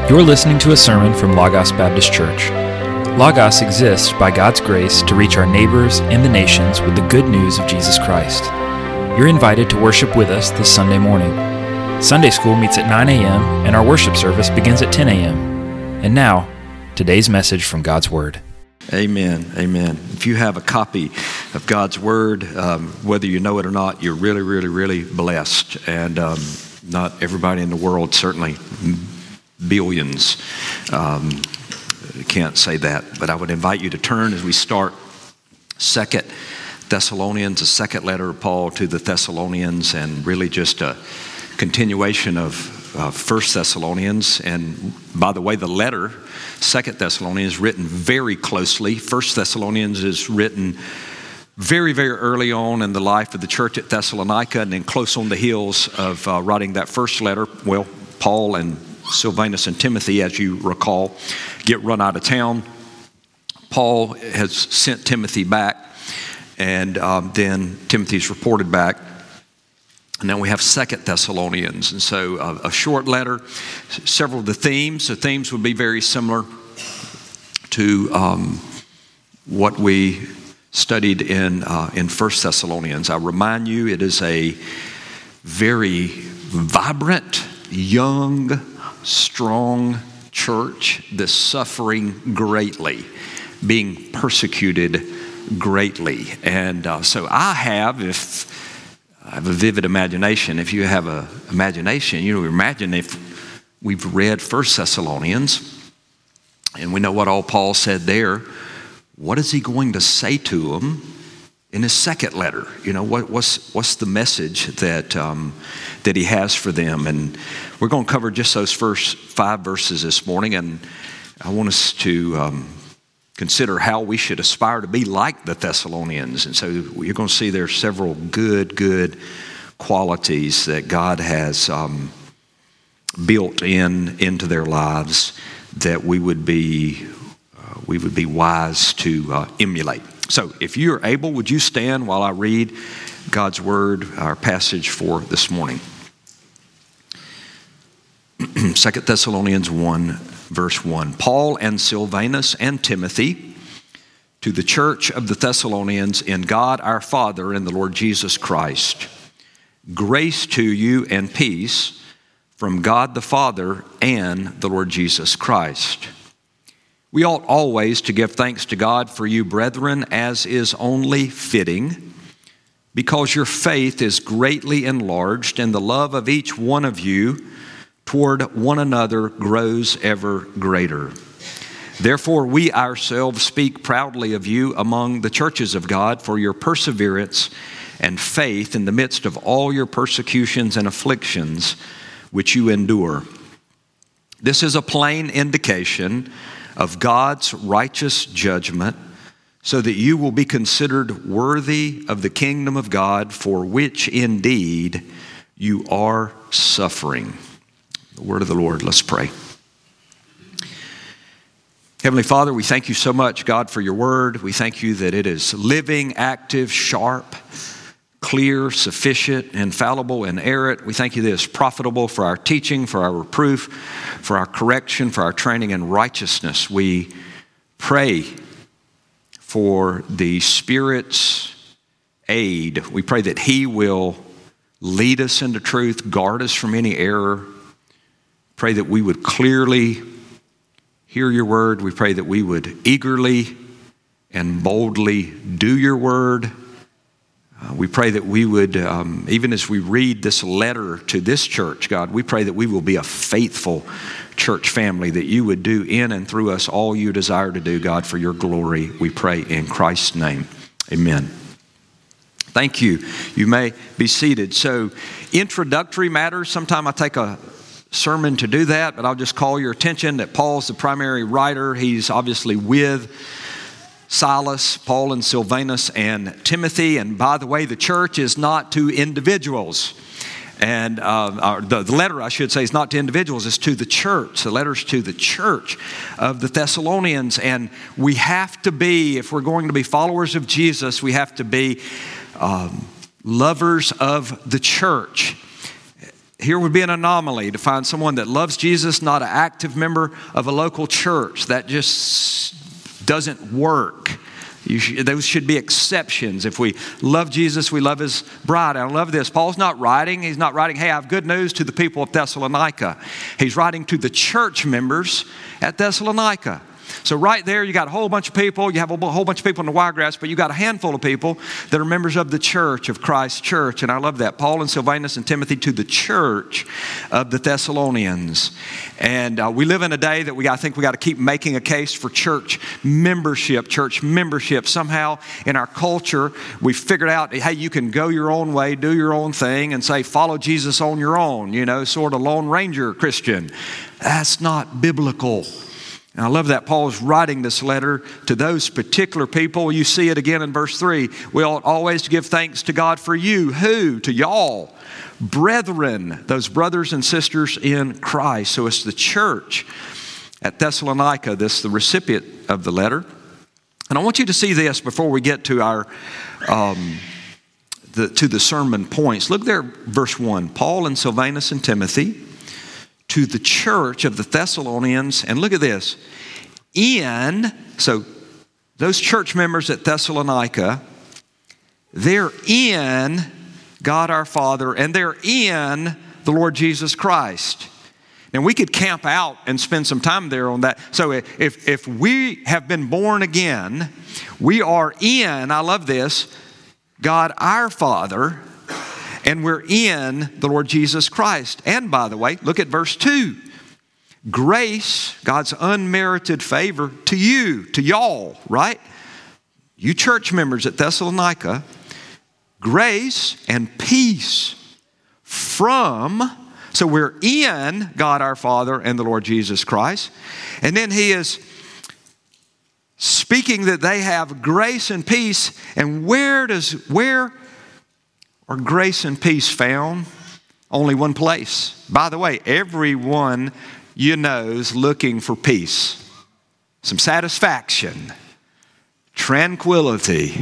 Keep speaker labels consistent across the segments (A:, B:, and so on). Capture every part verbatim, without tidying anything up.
A: You're listening to a sermon from Logos Baptist Church. Logos exists by God's grace to reach our neighbors and the nations with the good news of Jesus Christ. You're invited to worship with us this Sunday morning. Sunday school meets at nine a.m. and our worship service begins at ten a.m. And now, today's message from God's Word.
B: Amen, amen. If you have a copy of God's Word, um, whether you know it or not, you're really, really, really blessed. And um, not everybody in the world, certainly billions, um, can't say that. But I would invite you to turn as we start Second Thessalonians, the second letter of Paul to the Thessalonians, and really just a continuation of uh, First Thessalonians. And by the way, the letter, Second Thessalonians, is written very closely. First Thessalonians is written very, very early on in the life of the church at Thessalonica, and then close on the heels of uh, writing that first letter. Well, Paul and Silvanus and Timothy, as you recall, get run out of town. Paul has sent Timothy back, and um, then Timothy's reported back. And now we have Second Thessalonians, and so uh, a short letter, several of the themes. The themes would be very similar to um, what we studied in uh, in First Thessalonians. I remind you, it is a very vibrant, young, strong church that's suffering greatly, being persecuted greatly. And uh, so I have, if I have a vivid imagination, if you have an imagination, you know, imagine if we've read First Thessalonians and we know what all Paul said there, what is he going to say to them in his second letter? You know, what, what's what's the message that um, that he has for them? And we're going to cover just those first five verses this morning, and I want us to um, consider how we should aspire to be like the Thessalonians. And so you're going to see there are several good, good qualities that God has um, built in into their lives that we would be uh, we would be wise to uh, emulate. So if you're able, would you stand while I read God's Word, our passage for this morning? Second Thessalonians one, verse one. Paul and Silvanus and Timothy, to the church of the Thessalonians in God our Father and the Lord Jesus Christ, grace to you and peace from God the Father and the Lord Jesus Christ. We ought always to give thanks to God for you, brethren, as is only fitting, because your faith is greatly enlarged, and the love of each one of you toward one another grows ever greater. Therefore, we ourselves speak proudly of you among the churches of God for your perseverance and faith in the midst of all your persecutions and afflictions which you endure. This is a plain indication of God's righteous judgment, so that you will be considered worthy of the kingdom of God, for which indeed you are suffering. The word of the Lord. Let's pray. Heavenly Father, we thank you so much, God, for your word. We thank you that it is living, active, sharp, clear, sufficient, infallible, inerrant. We thank you that it's profitable for our teaching, for our reproof, for our correction, for our training in righteousness. We pray for the Spirit's aid. We pray that He will lead us into truth, guard us from any error. Pray that we would clearly hear your word. We pray that we would eagerly and boldly do your word. Uh, we pray that we would, um, even as we read this letter to this church, God, we pray that we will be a faithful church family, that you would do in and through us all you desire to do, God, for your glory. We pray in Christ's name. Amen. Thank you. You may be seated. So, introductory matters. Sometime I take a sermon to do that, but I'll just call your attention that Paul's the primary writer. He's obviously with Silas, Paul and Silvanus and Timothy. And by the way, the church is not to individuals. And uh, the, the letter, I should say, is not to individuals, it's to the church. The letter's to the church of the Thessalonians. And we have to be, if we're going to be followers of Jesus, we have to be um, lovers of the church. here would be an anomaly to find someone that loves Jesus, not an active member of a local church. That just doesn't work. You should, those should be exceptions. If we love Jesus, we love His bride. And I love this. Paul's not writing. He's not writing, hey, I have good news to the people of Thessalonica. He's writing to the church members at Thessalonica. So right there, you got a whole bunch of people. You have a whole bunch of people in the Wiregrass, but you got a handful of people that are members of the church, of Christ's church. And I love that. Paul and Silvanus and Timothy to the church of the Thessalonians. And uh, we live in a day that we I think we got to keep making a case for church membership, church membership. Somehow in our culture, we figured out, hey, you can go your own way, do your own thing, and say, follow Jesus on your own, you know, sort of Lone Ranger Christian. That's not biblical. And I love that Paul's writing this letter to those particular people. You see it again in verse three. We ought always to give thanks to God for you. Who? To y'all. Brethren, those brothers and sisters in Christ. So it's the church at Thessalonica that's the recipient of the letter. And I want you to see this before we get to our um, the, to the sermon points. Look there, verse one. Paul and Silvanus and Timothy, to the church of the Thessalonians, and look at this, in, so those church members at Thessalonica, they're in God our Father, and they're in the Lord Jesus Christ. And we could camp out and spend some time there on that. So if, if we have been born again, we are in, I love this, God our Father, and we're in the Lord Jesus Christ. And by the way, look at verse two. Grace, God's unmerited favor to you, to y'all, right? You church members at Thessalonica, grace and peace from, so we're in God our Father and the Lord Jesus Christ. And then he is speaking that they have grace and peace. And where does, where are grace and peace found? Only one place. By the way, everyone you know is looking for peace, some satisfaction, tranquility.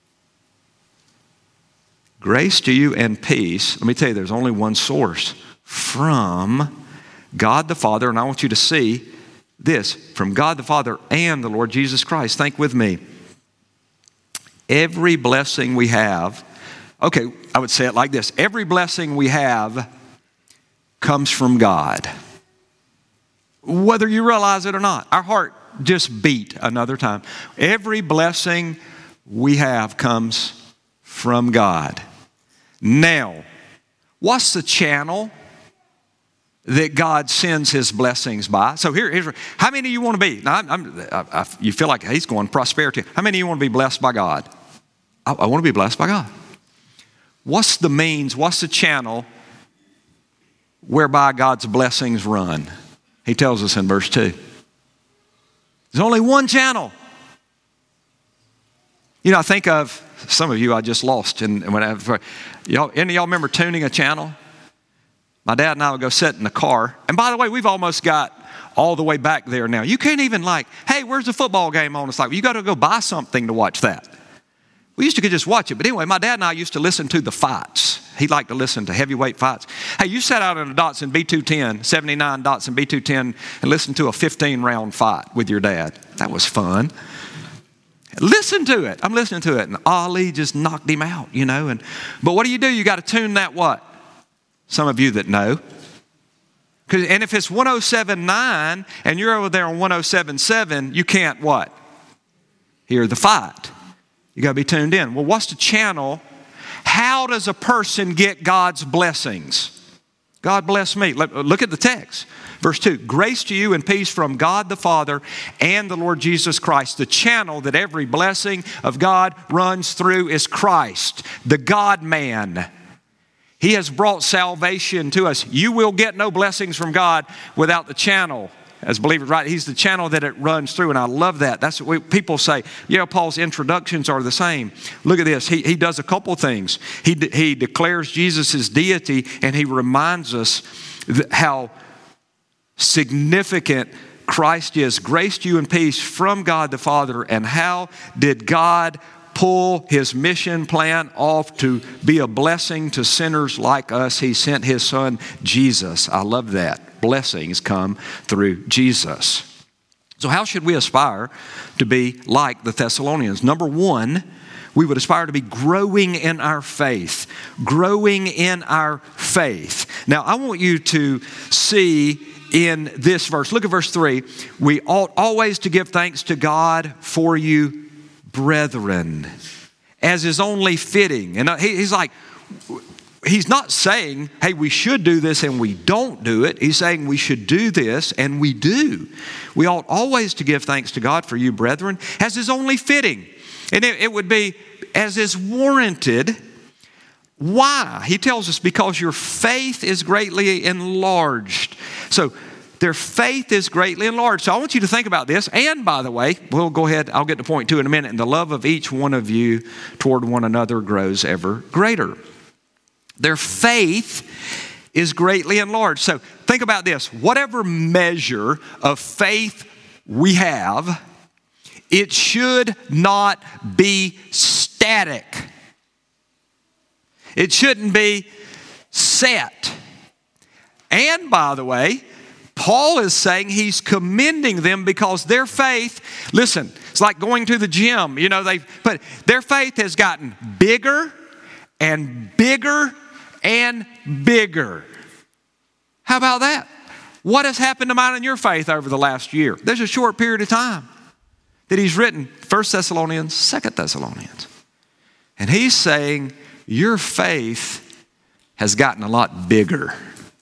B: Grace to you and peace. Let me tell you, there's only one source. From God the Father, and I want you to see this, from God the Father and the Lord Jesus Christ. Think with me. Every blessing we have, okay, I would say it like this. Every blessing we have comes from God. Whether you realize it or not. Our heart just beat another time. Every blessing we have comes from God. Now, what's the channel that God sends His blessings by? So here, here's, how many of you want to be? Now, I'm, I'm, I, I, you feel like he's going prosperity. How many of you want to be blessed by God? I, I want to be blessed by God. What's the means, what's the channel whereby God's blessings run? He tells us in verse two. There's only one channel. You know, I think of some of you I just lost. And when I, y'all, any of y'all remember tuning a channel? My dad and I would go sit in the car. And by the way, we've almost got all the way back there now. You can't even like, hey, where's the football game on? It's like, well, you got to go buy something to watch that. We used to just watch it. But anyway, my dad and I used to listen to the fights. He liked to listen to heavyweight fights. Hey, you sat out in a Datsun B two ten, seventy-nine Datsun B two ten, and listened to a fifteen round fight with your dad. That was fun. Listen to it. I'm listening to it. And Ali just knocked him out, you know. And But what do you do? You got to tune that what? Some of you that know. And if it's one oh seven point nine and you're over there on one oh seven point seven, you can't what? Hear the fight. You got to be tuned in. Well, what's the channel? How does a person get God's blessings? God bless me. Look at the text. Verse two, grace to you and peace from God the Father and the Lord Jesus Christ. The channel that every blessing of God runs through is Christ, the God-man. He has brought salvation to us. You will get no blessings from God without the channel. As believers, right? He's the channel that it runs through, and I love that. That's what we, people say. Yeah, Paul's introductions are the same. Look at this. He, he does a couple things. He, de- he declares Jesus' deity, and he reminds us how significant Christ is. Grace to you and peace from God the Father. And how did God pull his mission plan off to be a blessing to sinners like us, he sent his son Jesus. I love that. Blessings come through Jesus. So how should we aspire to be like the Thessalonians? Number one, we would aspire to be growing in our faith. Growing in our faith. Now, I want you to see in this verse, look at verse three, we ought always to give thanks to God for you, brethren, as is only fitting. And he's like, he's not saying, hey, we should do this and we don't do it. He's saying we should do this and we do. We ought always to give thanks to God for you, brethren, as is only fitting. And it, it would be as is warranted. Why? He tells us because your faith is greatly enlarged. So their faith is greatly enlarged. So I want you to think about this. And by the way, we'll go ahead, I'll get to point two in a minute. And the love of each one of you toward one another grows ever greater. Their faith is greatly enlarged. So think about this. Whatever measure of faith we have, it should not be static. It shouldn't be set. And by the way, Paul is saying he's commending them because their faith, listen, it's like going to the gym. You know, they but their faith has gotten bigger and bigger and bigger. How about that? What has happened to mine and your faith over the last year? There's a short period of time that he's written First Thessalonians, Second Thessalonians. And he's saying your faith has gotten a lot bigger.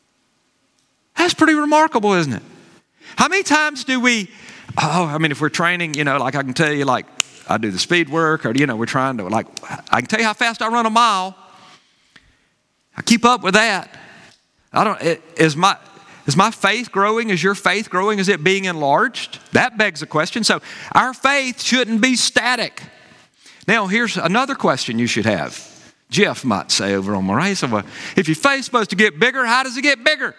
B: That's pretty remarkable, isn't it? How many times do we, oh, I mean, if we're training, you know, like I can tell you, like I do the speed work or, you know, we're trying to, like, I can tell you how fast I run a mile. I keep up with that. I don't, it, is my, is my faith growing? Is your faith growing? Is it being enlarged? That begs a question. So our faith shouldn't be static. Now, here's another question you should have. Jeff might say over on Murray, so well, if your faith's supposed to get bigger, how does it get bigger?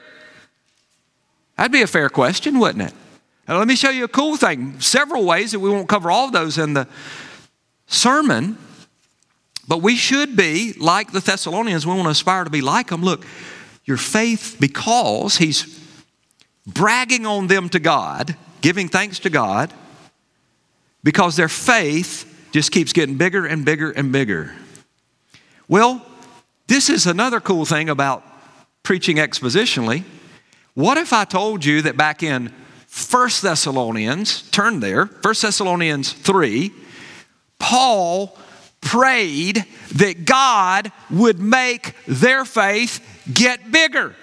B: That'd be a fair question, wouldn't it? Now, let me show you a cool thing. Several ways that we won't cover all of those in the sermon, but we should be like the Thessalonians. We want to aspire to be like them. Look, your faith, because he's bragging on them to God, giving thanks to God, because their faith just keeps getting bigger and bigger and bigger. Well, this is another cool thing about preaching expositionally. What if I told you that back in First Thessalonians, turn there, First Thessalonians three, Paul prayed that God would make their faith get bigger.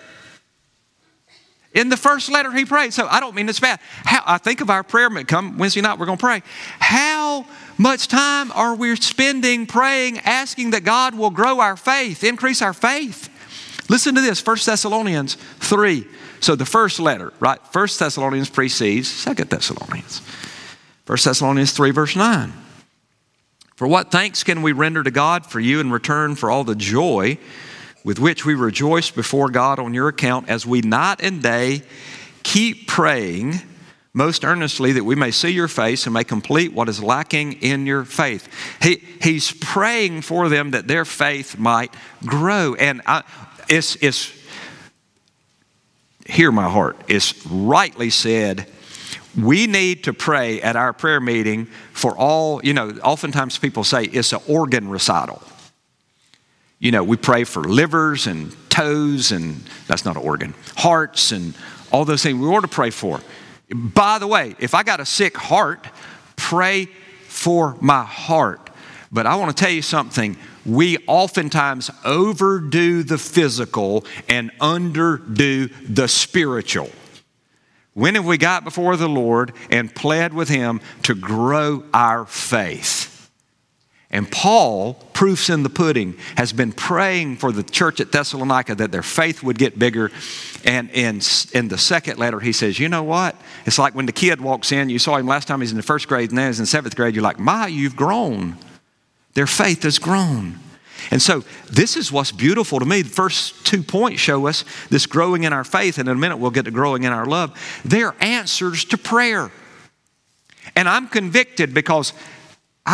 B: In the first letter he prayed. So I don't mean it's bad. How, I think of our prayer, come Wednesday night we're going to pray. How much time are we spending praying, asking that God will grow our faith, increase our faith? Listen to this, First Thessalonians three. So the first letter, right? First Thessalonians precedes Second Thessalonians. First Thessalonians three, verse nine. For what thanks can we render to God for you in return for all the joy with which we rejoice before God on your account, as we night and day keep praying most earnestly that we may see your face and may complete what is lacking in your faith. He, he's praying for them that their faith might grow. And I, it's, it's, hear my heart, it's rightly said, we need to pray at our prayer meeting for all, you know, oftentimes people say it's an organ recital. You know, we pray for livers and toes and, that's not an organ, hearts and all those things we ought to pray for. By the way, if I got a sick heart, pray for my heart. But I want to tell you something. We oftentimes overdo the physical and underdo the spiritual. When have we got before the Lord and pled with Him to grow our faith? And Paul, proofs in the pudding, has been praying for the church at Thessalonica that their faith would get bigger. And in, in the second letter, he says, you know what? It's like when the kid walks in, you saw him last time he's in the first grade, and now he's in seventh grade. You're like, my, you've grown. Their faith has grown. And so this is what's beautiful to me. The first two points show us this growing in our faith, and in a minute we'll get to growing in our love. They're answers to prayer. And I'm convicted because I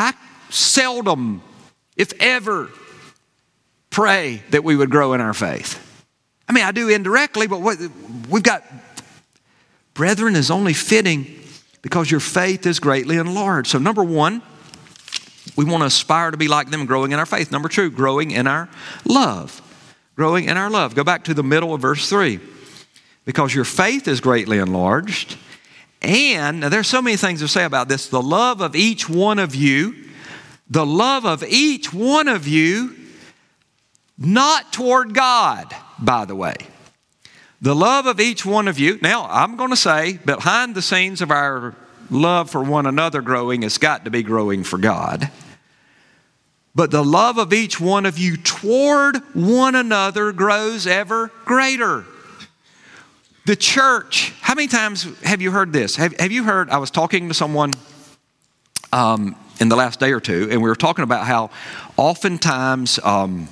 B: seldom, if ever, pray that we would grow in our faith. I mean, I do indirectly, but what, we've got, brethren, is only fitting because your faith is greatly enlarged. So number one, we want to aspire to be like them, growing in our faith. Number two, growing in our love. Growing in our love. Go back to the middle of verse three. Because your faith is greatly enlarged. And now there's so many things to say about this. The love of each one of you, the love of each one of you, not toward God, by the way. The love of each one of you. Now, I'm going to say, behind the scenes of our love for one another growing, it's got to be growing for God. But the love of each one of you toward one another grows ever greater. The church, how many times have you heard this? Have, have you heard, I was talking to someone um, in the last day or two, and we were talking about how oftentimes, um,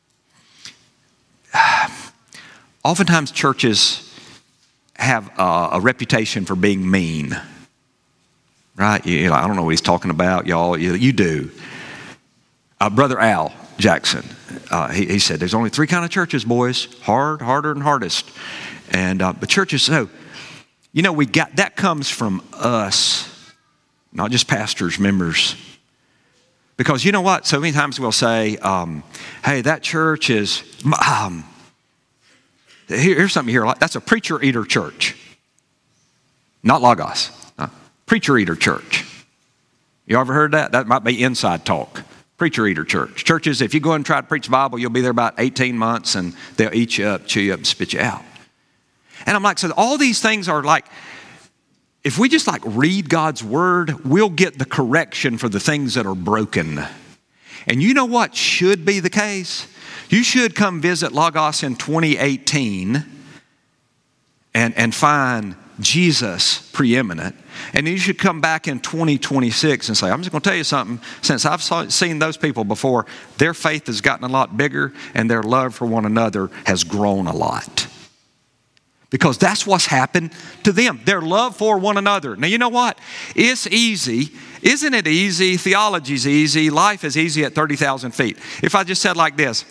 B: oftentimes churches have a, a reputation for being mean. Right? You know, I don't know what he's talking about, y'all. You, you do. Uh, Brother Al Jackson, uh, he, he said, there's only three kind of churches, boys. Hard, harder, and hardest. And uh, the churches, so, you know, we got, that comes from us, not just pastors, members. Because you know what? So many times we'll say, um, hey, that church is, um, here, here's something here. That's a preacher-eater church. Not Logos. Uh, preacher-eater church. You ever heard that? That might be inside talk. Preacher-eater church. Churches, if you go and try to preach the Bible, you'll be there about eighteen months and they'll eat you up, chew you up, and spit you out. And I'm like, so all these things are like, if we just like read God's word, we'll get the correction for the things that are broken. And you know what should be the case? You should come visit Logos in twenty eighteen and, and find Jesus preeminent. And you should come back in twenty twenty-six and say, I'm just going to tell you something. Since I've saw, seen those people before, their faith has gotten a lot bigger and their love for one another has grown a lot. Because that's what's happened to them. Their love for one another. Now, you know what? It's easy. Isn't it easy? Theology's easy. Life is easy at thirty thousand feet. If I just said like this,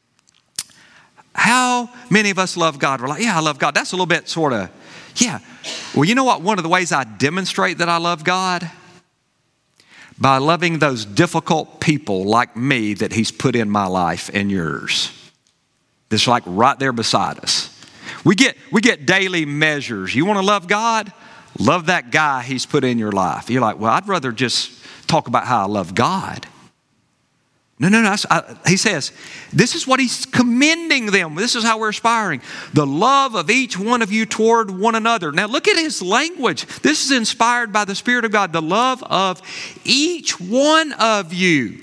B: how many of us love God? We're like, yeah, I love God. That's a little bit sort of, yeah. Well, you know what? One of the ways I demonstrate that I love God? By loving those difficult people like me that He's put in my life and yours. That's like right there beside us. We get, we get daily measures. You want to love God? Love that guy He's put in your life. You're like, well, I'd rather just talk about how I love God. No, no, no. I, he says, this is what He's commending them. This is how we're aspiring. The love of each one of you toward one another. Now look at his language. This is inspired by the Spirit of God. The love of each one of you.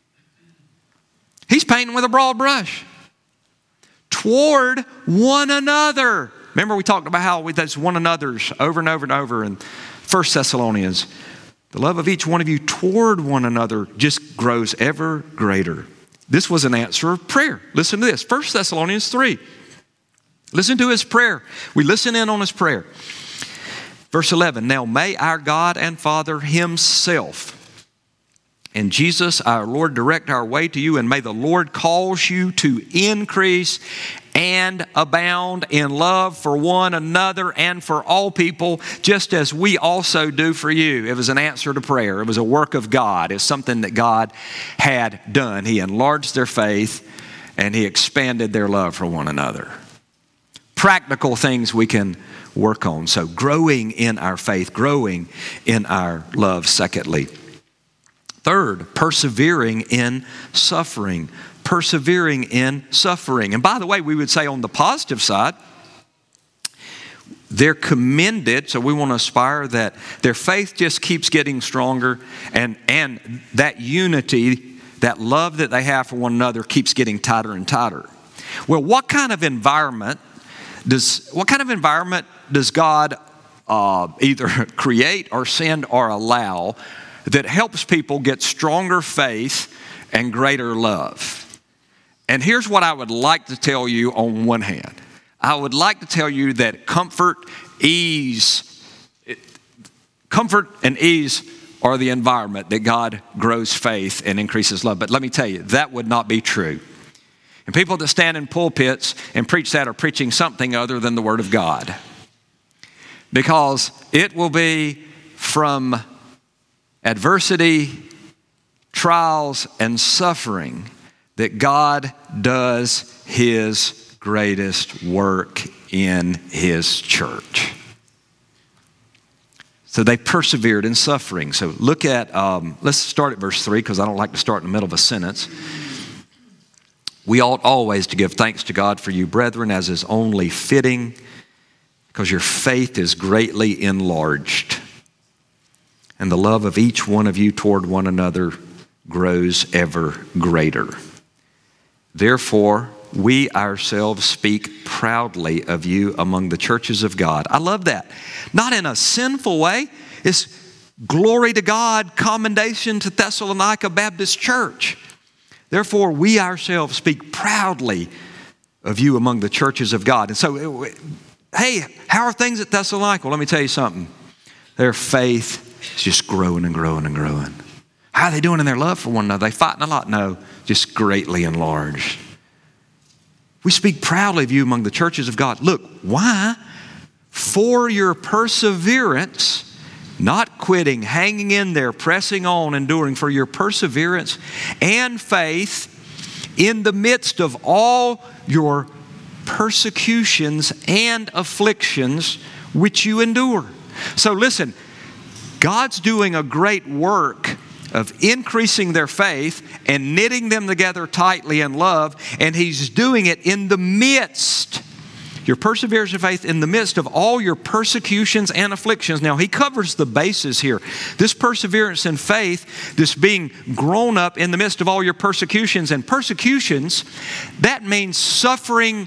B: He's painting with a broad brush. Toward one another. Remember we talked about how we, that's one another's over and over and over in First Thessalonians. The love of each one of you toward one another just grows ever greater. This was an answer of prayer. Listen to this. First Thessalonians three. Listen to his prayer. We listen in on his prayer. Verse eleven. Now may our God and Father Himself and Jesus our Lord direct our way to you, and may the Lord cause you to increase and abound in love for one another and for all people, just as we also do for you. It was an answer to prayer. It was a work of God. It's something that God had done. He enlarged their faith and He expanded their love for one another. Practical things we can work on. So growing in our faith, growing in our love, secondly. Third, persevering in suffering. Persevering in suffering. And by the way, we would say on the positive side, they're commended, so we want to aspire that their faith just keeps getting stronger, and, and that unity, that love that they have for one another keeps getting tighter and tighter. Well, what kind of environment does, what kind of environment does God uh, either create or send or allow that helps people get stronger faith and greater love? And here's what I would like to tell you on one hand. I would like to tell you that comfort, ease, comfort and ease or the environment that God grows faith and increases love. But let me tell you, that would not be true. And people that stand in pulpits and preach that are preaching something other than the Word of God. Because it will be from adversity, trials, and suffering that God does His greatest work in His church. So they persevered in suffering. So look at, um, let's start at verse three, because I don't like to start in the middle of a sentence. We ought always to give thanks to God for you, brethren, as is only fitting, because your faith is greatly enlarged, and the love of each one of you toward one another grows ever greater. Therefore, we ourselves speak proudly of you among the churches of God. I love that. Not in a sinful way. It's glory to God, commendation to Thessalonica Baptist Church. Therefore, we ourselves speak proudly of you among the churches of God. And so, hey, how are things at Thessalonica? Well, let me tell you something. Their faith is just growing and growing and growing. How are they doing in their love for one another? They fighting a lot? No, just greatly enlarged. We speak proudly of you among the churches of God. Look, why? For your perseverance, not quitting, hanging in there, pressing on, enduring, for your perseverance and faith in the midst of all your persecutions and afflictions which you endure. So listen, God's doing a great work of increasing their faith and knitting them together tightly in love, and He's doing it in the midst, your perseverance and faith in the midst of all your persecutions and afflictions. Now, He covers the bases here. This perseverance and faith, this being grown up in the midst of all your persecutions and persecutions, that means suffering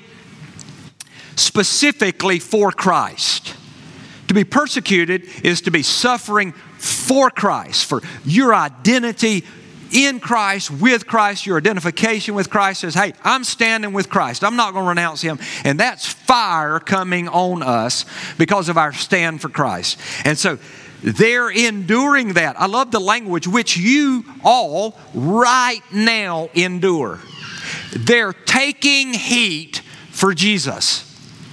B: specifically for Christ. To be persecuted is to be suffering for Christ, for your identity in Christ, with Christ, your identification with Christ says, hey, I'm standing with Christ. I'm not going to renounce Him. And that's fire coming on us because of our stand for Christ. And so they're enduring that. I love the language, which you all right now endure. They're taking heat for Jesus.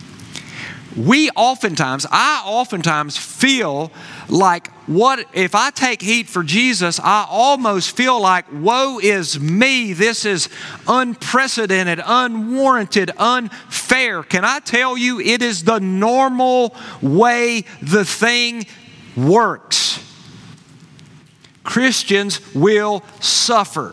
B: We oftentimes, I oftentimes feel like, what if I take heat for Jesus, I almost feel like, woe is me. This is unprecedented, unwarranted, unfair. Can I tell you, it is the normal way the thing works. Christians will suffer.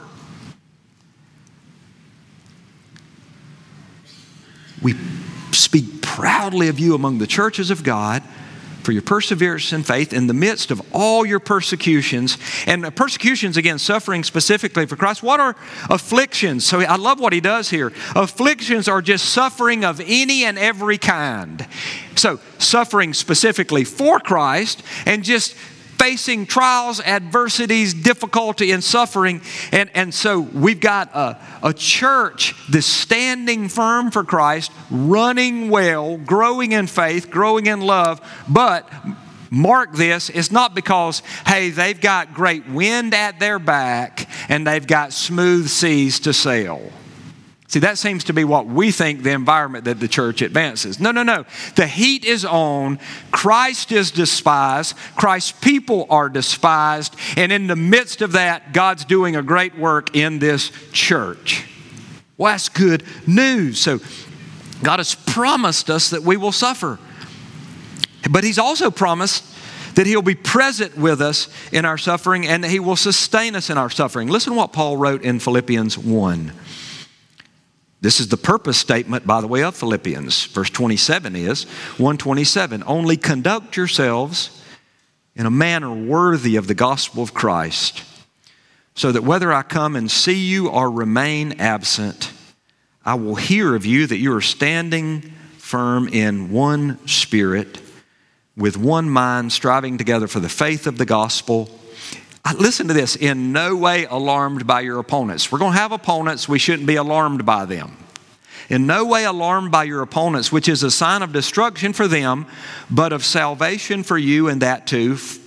B: We speak proudly of you among the churches of God for your perseverance and faith in the midst of all your persecutions. And persecutions, again, suffering specifically for Christ. What are afflictions? So I love what he does here. Afflictions are just suffering of any and every kind. So suffering specifically for Christ and just facing trials, adversities, difficulty, and suffering. And, and so we've got a, a church that's standing firm for Christ, running well, growing in faith, growing in love. But mark this, it's not because, hey, they've got great wind at their back and they've got smooth seas to sail. See, that seems to be what we think the environment that the church advances. No, no, no. The heat is on. Christ is despised. Christ's people are despised. And in the midst of that, God's doing a great work in this church. Well, that's good news. So God has promised us that we will suffer. But He's also promised that He'll be present with us in our suffering and that He will sustain us in our suffering. Listen to what Paul wrote in Philippians one. This is the purpose statement, by the way, of Philippians. Verse twenty-seven is, one twenty-seven, only conduct yourselves in a manner worthy of the gospel of Christ, so that whether I come and see you or remain absent, I will hear of you that you are standing firm in one spirit, with one mind, striving together for the faith of the gospel. Listen to this, in no way alarmed by your opponents. We're going to have opponents. We shouldn't be alarmed by them. In no way alarmed by your opponents, which is a sign of destruction for them, but of salvation for you, and that too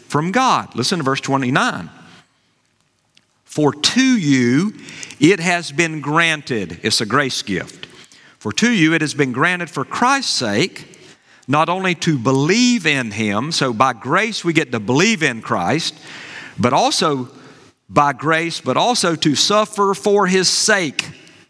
B: from God. Listen to verse twenty-nine. For to you it has been granted, it's a grace gift. For to you it has been granted for Christ's sake, not only to believe in Him, so by grace we get to believe in Christ, but also by grace, but also to suffer for His sake.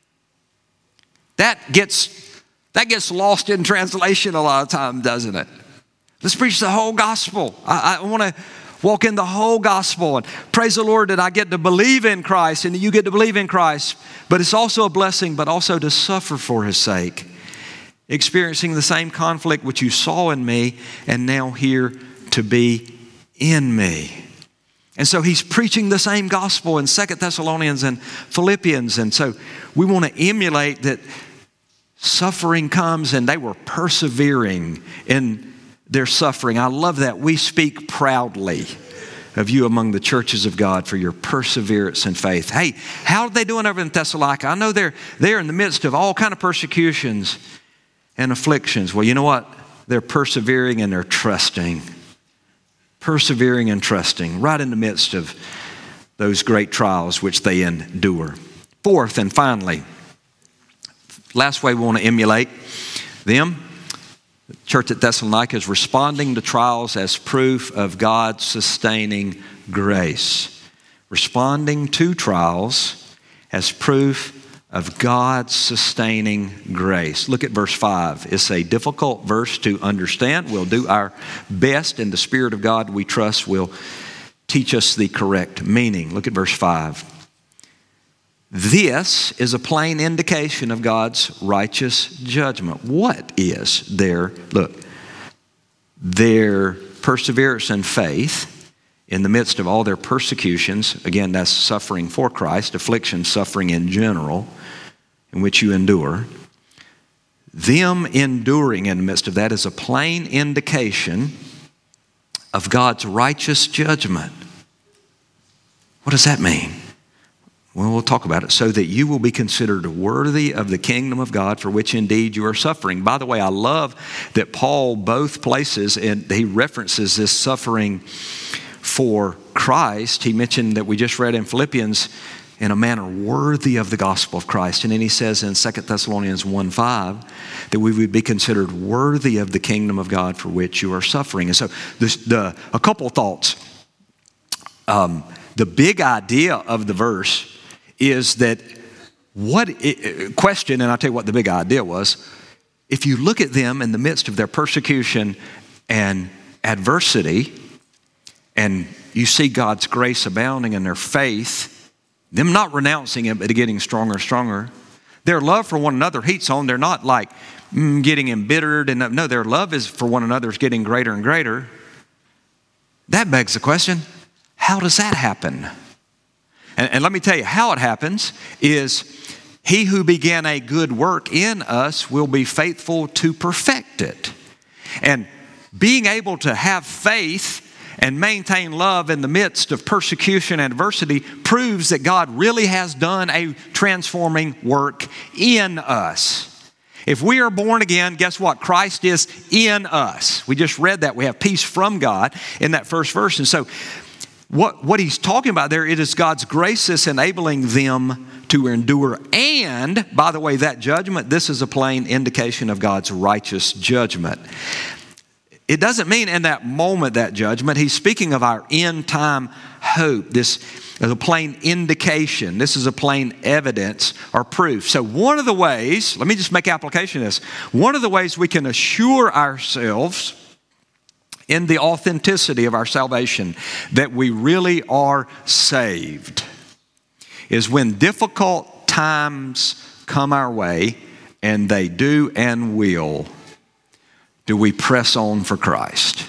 B: That gets, that gets lost in translation a lot of times, doesn't it? Let's preach the whole gospel. I, I want to walk in the whole gospel and praise the Lord that I get to believe in Christ and that you get to believe in Christ. But it's also a blessing, but also to suffer for His sake. Experiencing the same conflict which you saw in me and now here to be in me. And so he's preaching the same gospel in Second Thessalonians and Philippians. And so we want to emulate that suffering comes and they were persevering in their suffering. I love that. We speak proudly of you among the churches of God for your perseverance and faith. Hey, how are they doing over in Thessalonica? I know they're they're in the midst of all kind of persecutions and afflictions. Well, you know what? They're persevering and they're trusting. Persevering and trusting right in the midst of those great trials which they endure. Fourth and finally, last way we want to emulate them, the church at Thessalonica is responding to trials as proof of God's sustaining grace. Responding to trials as proof of God's sustaining grace. Look at verse five. It's a difficult verse to understand. We'll do our best, and the Spirit of God we trust will teach us the correct meaning. Look at verse five. This is a plain indication of God's righteous judgment. What is their, look, their perseverance and faith in the midst of all their persecutions? Again, that's suffering for Christ, affliction, suffering in general, in which you endure. Them enduring in the midst of that is a plain indication of God's righteous judgment. What does that mean? Well, we'll talk about it. So that you will be considered worthy of the kingdom of God for which indeed you are suffering. By the way, I love that Paul both places, and he references this suffering for Christ. He mentioned that we just read in Philippians, in a manner worthy of the gospel of Christ. And then he says in Second Thessalonians one five that we would be considered worthy of the kingdom of God for which you are suffering. And so this, the, a couple of thoughts. Um, the big idea of the verse is that what it, question, and I'll tell you what the big idea was. If you look at them in the midst of their persecution and adversity, and you see God's grace abounding in their faith, them not renouncing it, but getting stronger and stronger. Their love for one another heats on. They're not like mm, getting embittered. And no, their love is for one another is getting greater and greater. That begs the question, how does that happen? And, and let me tell you how it happens is he who began a good work in us will be faithful to perfect it. And being able to have faith and maintain love in the midst of persecution and adversity proves that God really has done a transforming work in us. If we are born again, guess what? Christ is in us. We just read that. We have peace from God in that first verse. And so what, what he's talking about there, it is God's grace that's enabling them to endure. And, by the way, that judgment, this is a plain indication of God's righteous judgment. It doesn't mean in that moment, that judgment. He's speaking of our end time hope. This is a plain indication. This is a plain evidence or proof. So one of the ways, let me just make application of this. One of the ways we can assure ourselves in the authenticity of our salvation that we really are saved is when difficult times come our way, and they do and will, do we press on for Christ?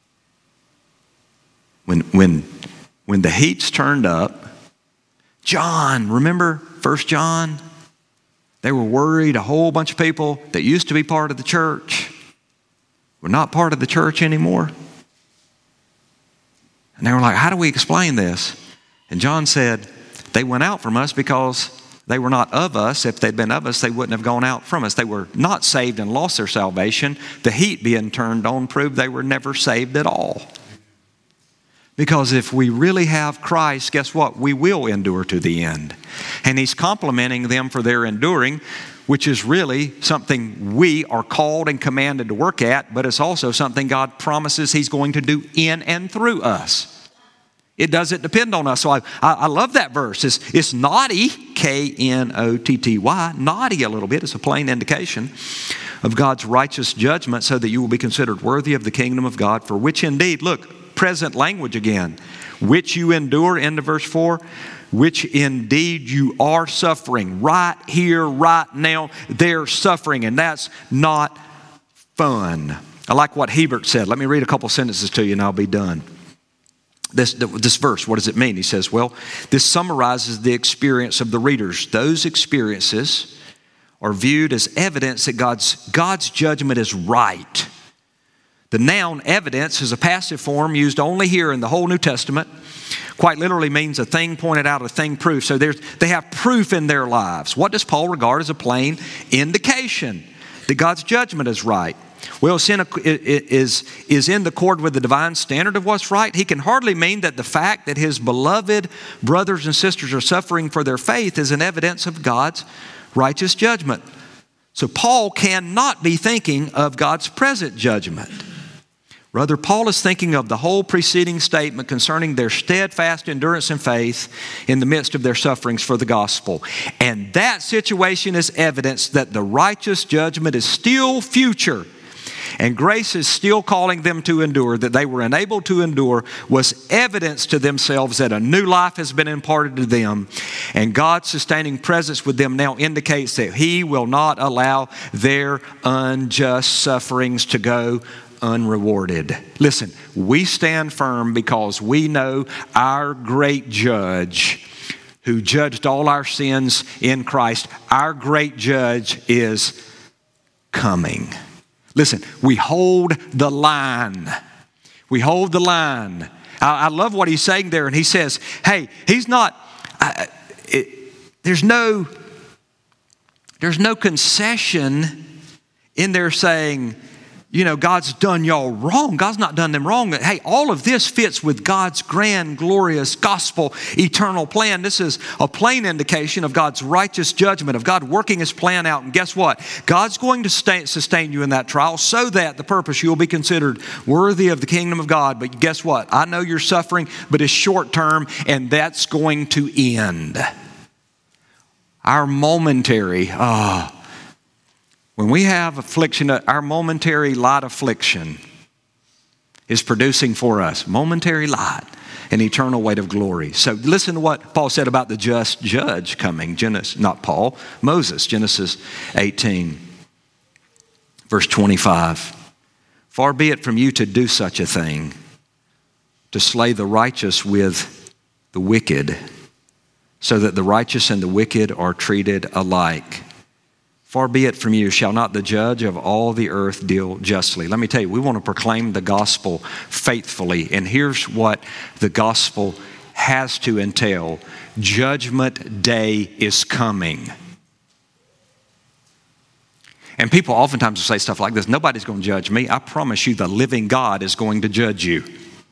B: When, when, when the heat's turned up, John, remember First John? They were worried, a whole bunch of people that used to be part of the church were not part of the church anymore. And they were like, how do we explain this? And John said, they went out from us because they were not of us. If they'd been of us, they wouldn't have gone out from us. They were not saved and lost their salvation. The heat being turned on proved they were never saved at all. Because if we really have Christ, guess what? We will endure to the end. And he's complimenting them for their enduring, which is really something we are called and commanded to work at, but it's also something God promises he's going to do in and through us. It doesn't depend on us. So I, I, I love that verse. It's, it's naughty, K N O T T Y, naughty a little bit. It's a plain indication of God's righteous judgment so that you will be considered worthy of the kingdom of God, for which indeed, look, present language again, which you endure, into verse four, which indeed you are suffering. Right here, right now, they're suffering, and that's not fun. I like what Hebert said. Let me read a couple sentences to you and I'll be done. This, this verse, what does it mean? He says, well, this summarizes the experience of the readers. Those experiences are viewed as evidence that God's, God's judgment is right. The noun evidence is a passive form used only here in the whole New Testament. Quite literally means a thing pointed out, a thing proved. So there's, they have proof in their lives. What does Paul regard as a plain indication that God's judgment is right? Well, sin is, is in accord with the divine standard of what's right. He can hardly mean that the fact that his beloved brothers and sisters are suffering for their faith is an evidence of God's righteous judgment. So Paul cannot be thinking of God's present judgment. Rather, Paul is thinking of the whole preceding statement concerning their steadfast endurance and faith in the midst of their sufferings for the gospel. And that situation is evidence that the righteous judgment is still future. And grace is still calling them to endure. That they were enabled to endure was evidence to themselves that a new life has been imparted to them. And God's sustaining presence with them now indicates that He will not allow their unjust sufferings to go unrewarded. Listen, we stand firm because we know our great judge who judged all our sins in Christ. Our great judge is coming. Listen, we hold the line. We hold the line. I, I love what he's saying there. And he says, hey, he's not, uh, it, there's no, there's no concession in there saying, you know, God's done y'all wrong. God's not done them wrong. Hey, all of this fits with God's grand, glorious, gospel, eternal plan. This is a plain indication of God's righteous judgment, of God working His plan out. And guess what? God's going to stay, sustain you in that trial so that the purpose you will be considered worthy of the kingdom of God. But guess what? I know you're suffering, but it's short term, and that's going to end. Our momentary, ah, oh, when we have affliction, our momentary light affliction is producing for us momentary light and eternal weight of glory. So listen to what Paul said about the just judge coming. Genesis, not Paul, Moses, Genesis eighteen, verse twenty-five. Far be it from you to do such a thing, to slay the righteous with the wicked, so that the righteous and the wicked are treated alike. Far be it from you, shall not the judge of all the earth deal justly? Let me tell you, we want to proclaim the gospel faithfully. And here's what the gospel has to entail. Judgment day is coming. And people oftentimes will say stuff like this, nobody's going to judge me. I promise you the living God is going to judge you.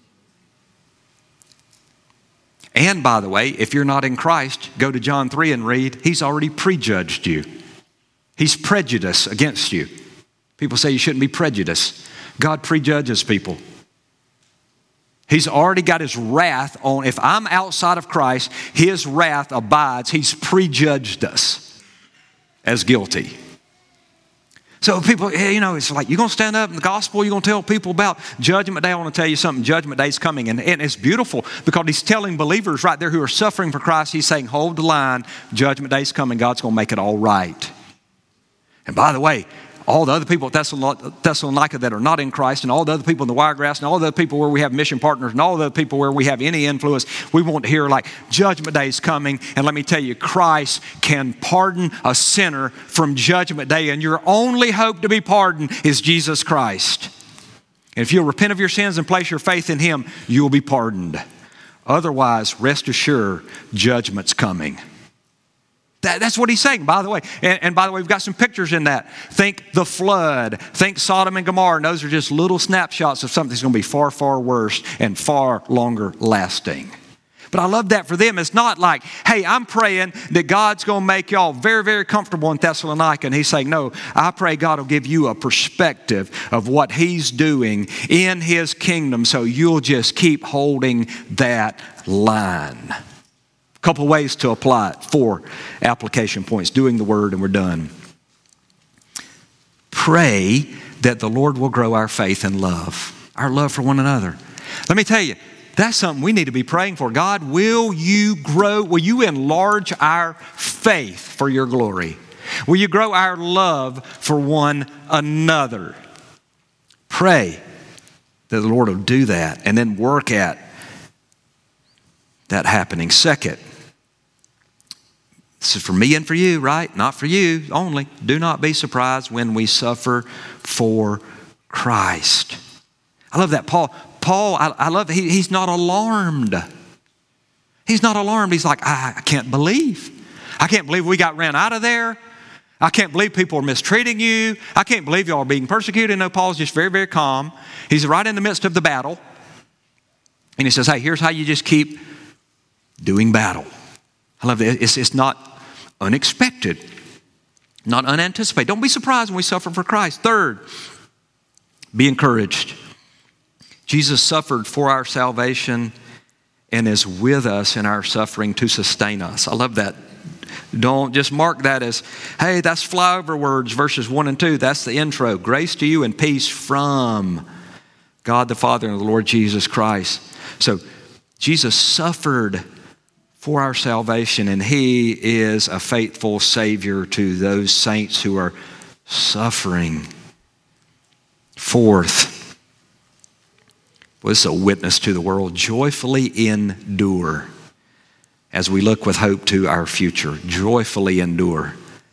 B: And by the way, if you're not in Christ, go to John three and read, He's already prejudged you. He's prejudiced against you. People say you shouldn't be prejudiced. God prejudges people. He's already got His wrath on. If I'm outside of Christ, His wrath abides. He's prejudged us as guilty. So people, you know, it's like, you're going to stand up in the gospel, you're going to tell people about Judgment Day. I want to tell you something, Judgment Day is coming. And, and it's beautiful because He's telling believers right there who are suffering for Christ, He's saying, hold the line, Judgment Day is coming, God's going to make it all right. And by the way, all the other people at Thessalonica that are not in Christ, and all the other people in the Wiregrass, and all the other people where we have mission partners, and all the other people where we have any influence, we want to hear like, Judgment Day is coming. And let me tell you, Christ can pardon a sinner from Judgment Day. And your only hope to be pardoned is Jesus Christ. And if you'll repent of your sins and place your faith in Him, you will be pardoned. Otherwise, rest assured, judgment's coming. That, that's what he's saying, by the way. And, and by the way, we've got some pictures in that. Think the flood. Think Sodom and Gomorrah. And those are just little snapshots of something that's going to be far, far worse and far longer lasting. But I love that for them. It's not like, hey, I'm praying that God's going to make y'all very, very comfortable in Thessalonica. And he's saying, no, I pray God will give you a perspective of what he's doing in his kingdom so you'll just keep holding that line. A couple of ways to apply it. Four application points. Doing the word, and we're done. Pray that the Lord will grow our faith and love. Our love for one another. Let me tell you, that's something we need to be praying for. God, will you grow, will you enlarge our faith for your glory? Will you grow our love for one another? Pray that the Lord will do that and then work at that happening. Second, this is for me and for you, right? Not for you only. Do not be surprised when we suffer for Christ. I love that. Paul, Paul, I, I love, he, he's not alarmed. He's not alarmed. He's like, I, I can't believe. I can't believe we got ran out of there. I can't believe people are mistreating you. I can't believe y'all are being persecuted. No, Paul's just very, very calm. He's right in the midst of the battle. And he says, hey, here's how you just keep doing battle. I love that. It's, it's not unexpected, not unanticipated. Don't be surprised when we suffer for Christ. Third, be encouraged. Jesus suffered for our salvation and is with us in our suffering to sustain us. I love that. Don't just mark that as, hey, that's flyover words, verses one and two. That's the intro. Grace to you and peace from God the Father and the Lord Jesus Christ. So Jesus suffered for our salvation, and he is a faithful Savior to those saints who are suffering. Fourth, was a witness to the world. Joyfully endure as we look with hope to our future. Joyfully endure.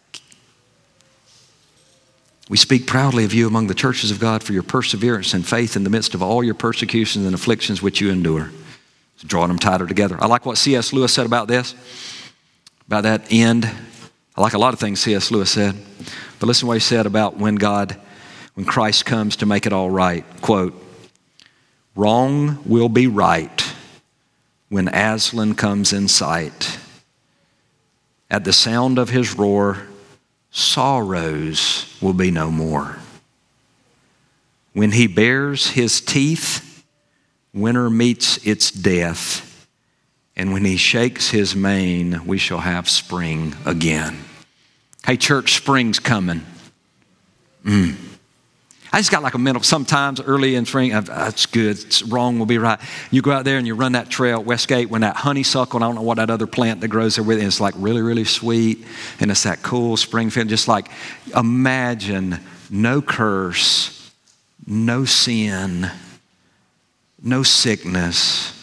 B: We speak proudly of you among the churches of God for your perseverance and faith in the midst of all your persecutions and afflictions which you endure. It's drawing them tighter together. I like what C S Lewis said about this, about that end. I like a lot of things C S Lewis said. But listen to what he said about when God, when Christ comes to make it all right. Quote, wrong will be right when Aslan comes in sight. At the sound of his roar, sorrows will be no more. When he bares his teeth, winter meets its death. And when he shakes his mane, we shall have spring again. Hey, church, spring's coming. Mm. I just got like a mental, sometimes early in spring, that's good, it's wrong will be right. You go out there and you run that trail at Westgate when that honeysuckle, and I don't know what that other plant that grows there with, and it's like really, really sweet, and it's that cool spring feeling. Just like imagine no curse, no sin, no sickness,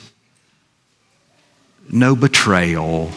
B: no betrayal,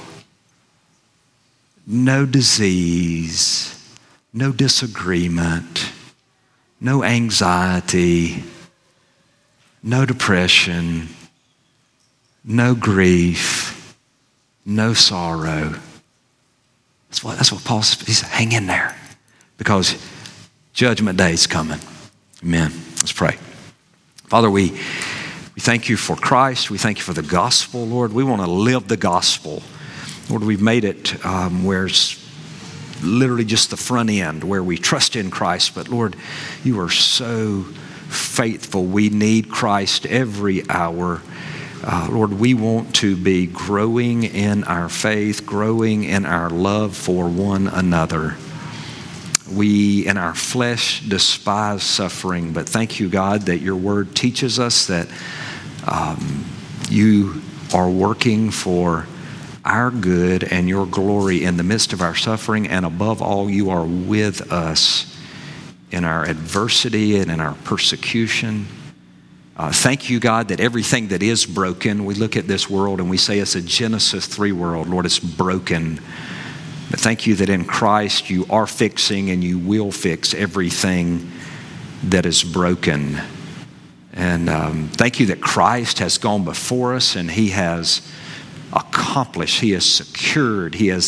B: no disease, no disagreement, no anxiety, no depression, no grief, no sorrow. That's what, that's what Paul says. He said, hang in there because judgment day is coming. Amen. Let's pray. Father, we, we thank you for Christ. We thank you for the gospel, Lord. We want to live the gospel. Lord, we've made it um, where it's literally just the front end where we trust in Christ. But Lord, you are so faithful. We need Christ every hour. Uh, Lord, we want to be growing in our faith, growing in our love for one another. We in our flesh despise suffering, but thank you, God, that your word teaches us that um, you are working for our good and your glory in the midst of our suffering, and above all, you are with us in our adversity and in our persecution. Uh, thank you, God, that everything that is broken, we look at this world and we say it's a Genesis three world. Lord, it's broken. But thank you that in Christ you are fixing and you will fix everything that is broken. And um, thank you that Christ has gone before us and he has accomplished, he has secured, he has obtained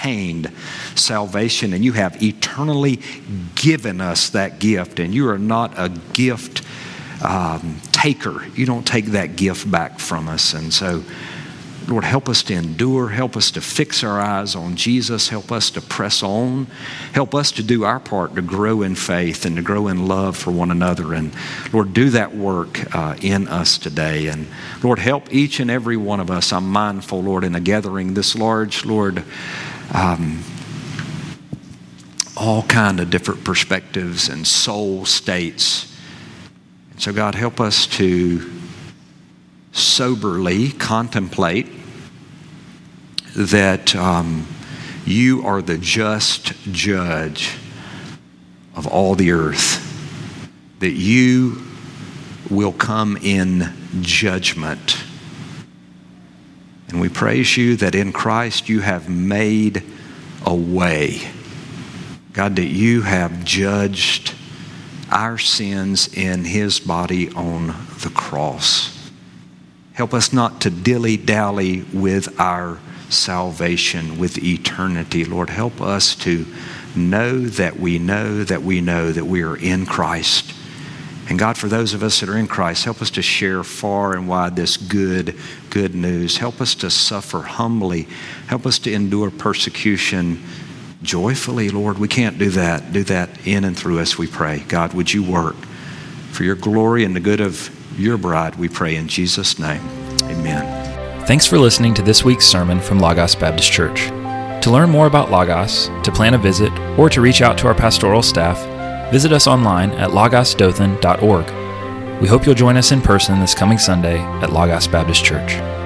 B: obtained salvation, and you have eternally given us that gift, and you are not a gift um, taker. You don't take that gift back from us. And so, Lord, help us to endure. Help us to fix our eyes on Jesus. Help us to press on. Help us to do our part to grow in faith and to grow in love for one another. And Lord, do that work uh, in us today. And Lord, help each and every one of us. I'm mindful, Lord, in a gathering this large, Lord, um, all kind of different perspectives and soul states. And so God, help us to soberly contemplate that um, you are the just judge of all the earth, that you will come in judgment. And we praise you that in Christ you have made a way. God, that you have judged our sins in his body on the cross. Help us not to dilly-dally with our salvation, with eternity. Lord, help us to know that we know that we know that we are in Christ. And God, for those of us that are in Christ, help us to share far and wide this good, good news. Help us to suffer humbly. Help us to endure persecution joyfully, Lord. We can't do that. Do that in and through us, we pray. God, would you work for your glory and the good of your bride, we pray in Jesus' name. Amen.
A: Thanks for listening to this week's sermon from Logos Baptist Church. To learn more about Logos, to plan a visit, or to reach out to our pastoral staff, visit us online at logos dothan dot org. We hope you'll join us in person this coming Sunday at Logos Baptist Church.